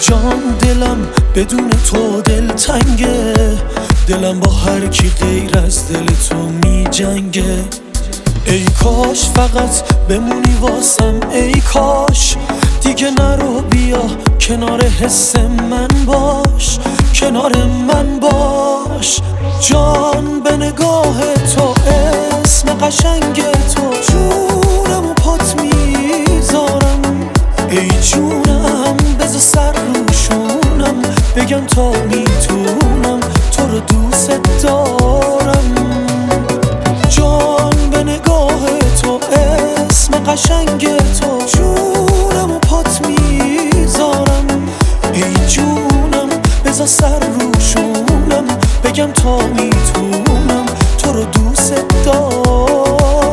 جان دلم بدون تو دلتنگه، دلم با هر کی غیر از دل تو می جنگه. ای کاش فقط بمونی واسم، ای کاش دیگه نرو، بیا کنار حس من باش، کنار من باش. جان به نگاه تو، اسم قشنگ تو، جونم و پات میذارم. ای جونم بذار سر روشونم، بگم تا میتونم تو رو دوست دارم. جان به نگاه تو، اسم قشنگ تو، جونم و پات میذارم. ای جونم بذار سر روشونم، بگم تا میتونم تو رو دوست دارم.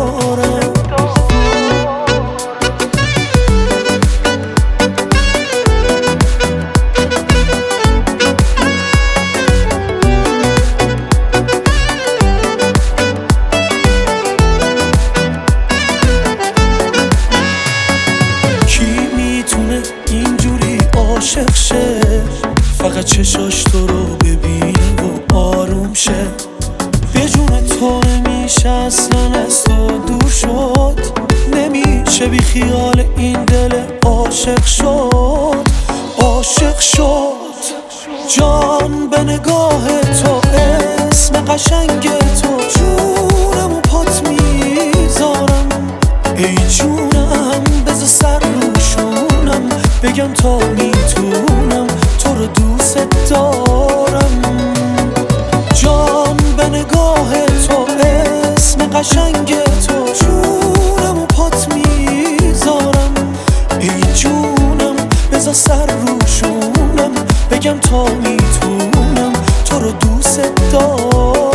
اینجوری عاشق شه، فقط چشاش تو رو ببینه و آروم شه. به جون تو نمیشه اصلا از تو دور شد، نمیشه بی خیال این دل عاشق شد، عاشق شد. جان به نگاه تو، اسم قشنگ تو، جونم و پات میذارم. ای جونم بذار سر روشونم، بگم تا میتونم تو رو دوست دارم. جان به نگاه تو، اسم قشنگ تو، جونم و پات میذارم. ای جونم بذار سر روشونم، بگم تا میتونم تو رو دوست دارم.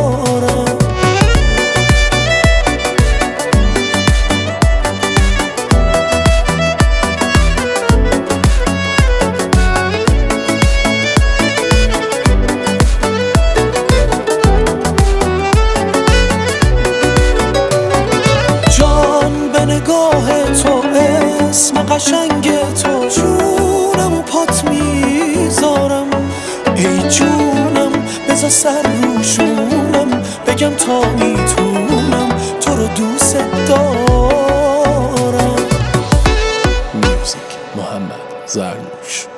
نگاه تو، اسم قشنگ تو، جونم و پات میذارم. ای جونم بذار سر روشونم، بگم تا میتونم تو رو دوست دارم. موزیک محمد زرنوش.